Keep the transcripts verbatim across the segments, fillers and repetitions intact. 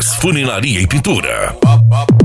Best Funilaria e Pintura. Eu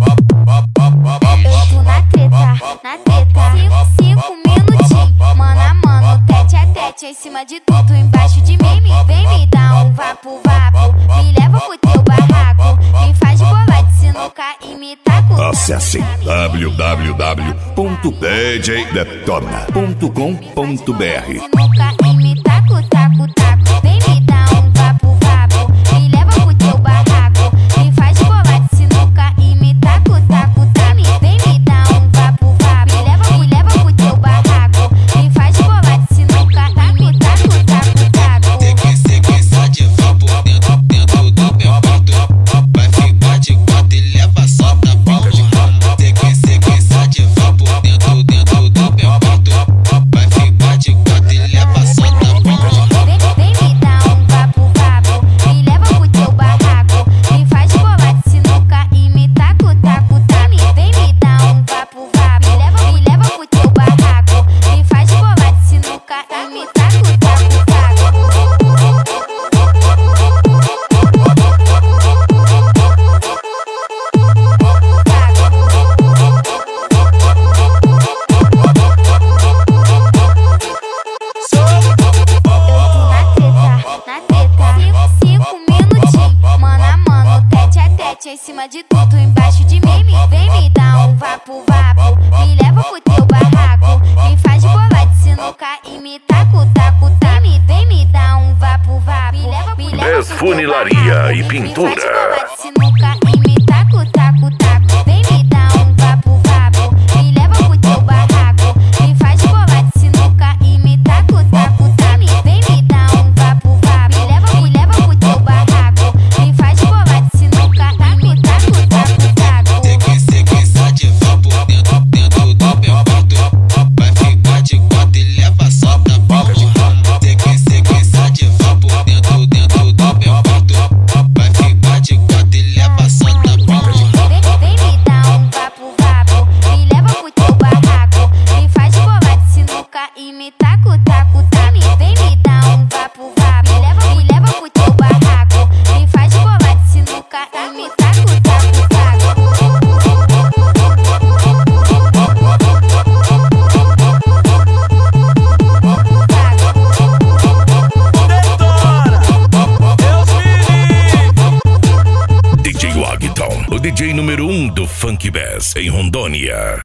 tô na treta, na treta. Cinco, cinco minutinhos, mano a mano, tete a tete. Em cima de tudo, embaixo de mim. Vem me dar um vapo, vapo. Me leva pro teu barraco. Me faz bola de sinuca e me taco. Acesse w w w ponto d j detona ponto com ponto b r. Sinuca e me taco, taco, taco. Vem me dar um vapo, vapo. Me leva pro teu barraco. Me faz bola de sinuca e me taco, taco, taco. Vem me dar um vapo, vapo. Me leva, me leva pro teu barraco. Me faz bola de sinuca e me taco, taco, taco. Tem que sequência de vapo dentro, dentro do meu quarto. Vai ficar de quatro e leva só da palma. Tem que sequência de vapo dentro, dentro do meu quarto. Vai ficar de quatro e leva só da palma. Vem, vem me dar um vapo, vapo. Me leva pro teu barraco. Me faz bola de sinuca e me taco, taco, taco. Vem me dar um vapo, vapo. Me leva, me leva pro teu barraco. Me faz bola de sinuca e me taco, taco, taco. Na treta, cinco, cinco minutinhos, mano a mano, tete a tete. Em cima de tudo, embaixo de mim. Vem me dar um vapo, vapo. Me leva pro teu barraco. Me faz bola de sinuca e me taco, taco, taco. Vem me dar um vapo, vapo. Me leva, me leva Best pro teu Funilaria barraco. e Me Pintura. faz bola de sinuca e me taco, taco, taco. Vem me dar um vapo, vapo. Me leva pro teu barraco. Me faz bola de sinuca e me taco, taco, taco. Vem me dar um vapo, vapo. Me leva, me leva pro teu barraco. Me faz bola de sinuca e me taco, taco, taco. Tem que sequência de vapo dentro, dentro do meu quarto. Vai ficar de quatro e leva só da palma. Tem que sequência de vapo dentro, dentro do meu quarto. Vai ficar de quatro e leva só da palma. Vem, vem me dar um vapo, vapo. Me leva pro teu barraco. Me faz bola de sinuca e me taco, taco, taco. Vem me dar um vapo, vapo. Me leva, me leva pro teu barraco. Me faz bola de sinuca e me taco, taco, taco. D J Wagton, o D J número um do Funk Bass em Rondônia.